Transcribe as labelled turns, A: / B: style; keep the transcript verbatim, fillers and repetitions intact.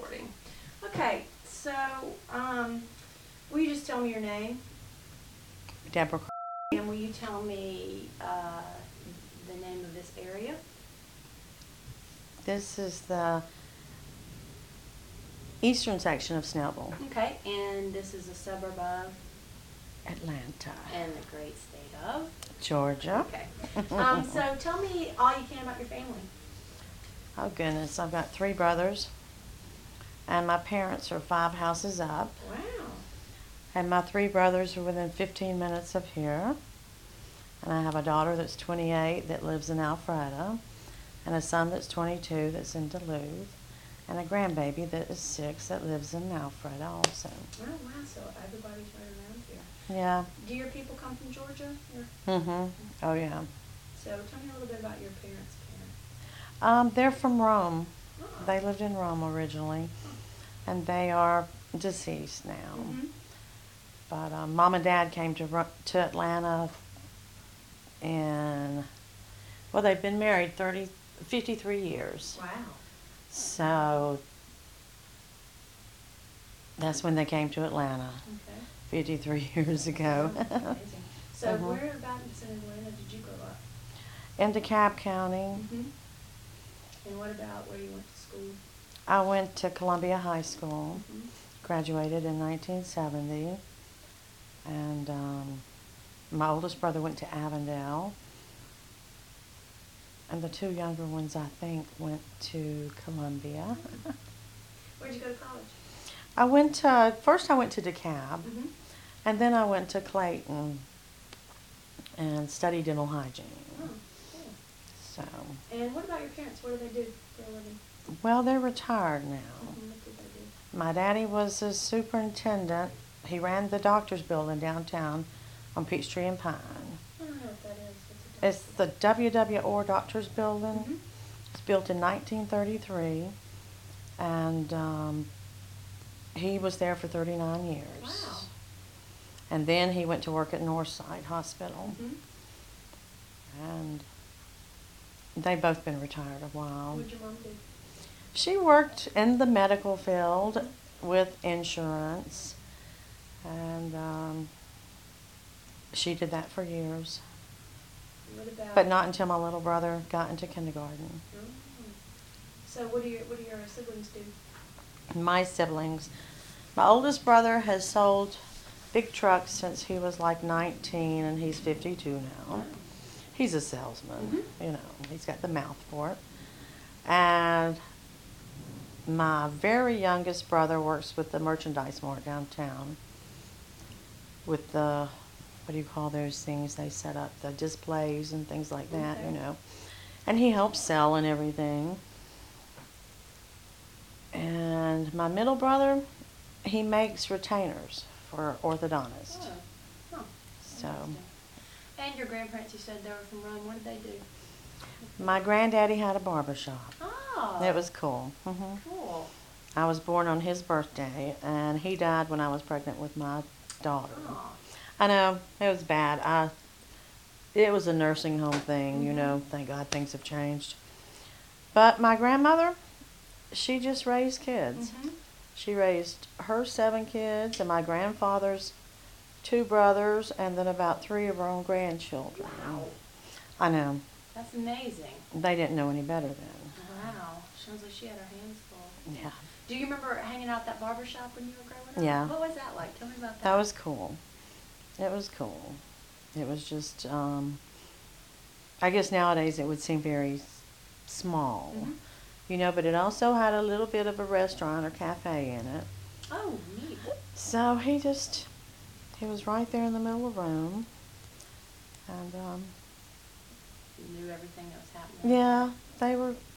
A: recording. Okay, so um, will you just tell me your name?
B: Deborah.
A: And will you tell me uh, the name of this area?
B: This is the eastern section of Snellville,
A: Okay, and this is a suburb of
B: Atlanta,
A: and the great state of
B: Georgia.
A: Okay. Um, so tell me all you can about your family.
B: Oh goodness, I've got three brothers, and my parents are five houses up,
A: Wow.
B: and my three brothers are within fifteen minutes of here. And I have a daughter that's twenty-eight that lives in Alpharetta, and a son that's twenty-two that's in Duluth, and a grandbaby that is six that lives in Alpharetta also.
A: Oh wow, so everybody's right around here.
B: Yeah.
A: Do your people come from Georgia? Or?
B: Mm-hmm. Oh yeah.
A: So tell me a little bit about your parents' parents.
B: Um, they're from Rome.
A: Oh.
B: They lived in Rome originally, and they are deceased now.
A: Mm-hmm.
B: But um, Mom and Dad came to Ru- to Atlanta, and well, they've been married thirty, fifty-three years.
A: Wow.
B: So that's when they came to Atlanta,
A: Okay.
B: fifty-three years ago.
A: Wow, amazing. So
B: Mhm.
A: whereabouts in Atlanta did you grow up?
B: In DeKalb County.
A: Mm-hmm. And what about where you went to school?
B: I went to Columbia High School,
A: Mm-hmm.
B: graduated in nineteen seventy, and um, my oldest brother went to Avondale, and the two younger ones, I think, went to Columbia.
A: Where'd you go to college?
B: I went to, first I went to DeKalb,
A: Mm-hmm.
B: and then I went to Clayton and studied dental hygiene.
A: Oh, cool.
B: So,
A: And what about your parents? What do they do for a living?
B: well, they're retired now.
A: Mm-hmm. What did they do?
B: My daddy was a superintendent. He ran the doctor's building downtown on Peachtree and Pine.
A: I don't know what that is. What's it
B: It's the W W Orr Doctor's Building.
A: Mm-hmm.
B: It's built in nineteen thirty-three, and um, he was there for thirty-nine years.
A: Wow.
B: And then he went to work at Northside Hospital,
A: Mm-hmm.
B: and they've both been retired a while.
A: What'd your mom do?
B: She worked in the medical field with insurance, and um, she did that for years.
A: What about?
B: But not until my little brother got into kindergarten.
A: Oh. So what do your what do your siblings do?
B: My siblings, my oldest brother has sold big trucks since he was like nineteen, and he's fifty-two now. He's a salesman,
A: Mhm.
B: you know, he's got the mouth for it. And my very youngest brother works with the merchandise mart downtown with the, what do you call those things they set up, the displays and things like that,
A: Okay.
B: you know. And he helps sell and everything. And my middle brother, he makes retainers for orthodontists.
A: Oh. Huh.
B: So
A: Interesting. And your grandparents, you said they were from Rome. What did they do?
B: my granddaddy had a barber shop.
A: Oh.
B: It was cool. hmm
A: Cool.
B: I was born on his birthday, and he died when I was pregnant with my daughter.
A: Oh.
B: I know, it was bad. I, it was a nursing home thing, you
A: Mhm.
B: know. Thank God things have changed. But my grandmother, she just raised kids.
A: Mm-hmm.
B: She raised her seven kids and my grandfather's two brothers, and then about three of her own grandchildren.
A: Wow.
B: I know.
A: That's amazing.
B: They didn't know any better then.
A: Wow. Sounds like she had her hands full.
B: Yeah.
A: Do you remember hanging out at that barber shop when you were growing up?
B: Yeah.
A: What was that like? Tell me about that.
B: That was cool. It was cool. It was just, um, I guess nowadays it would seem very s- small,
A: Mhm.
B: you know, but it also had a little bit of a restaurant or cafe in it.
A: Oh, neat.
B: So he just, he was right there in the middle of Rome. And, um,
A: You knew everything that was happening.
B: yeah, they were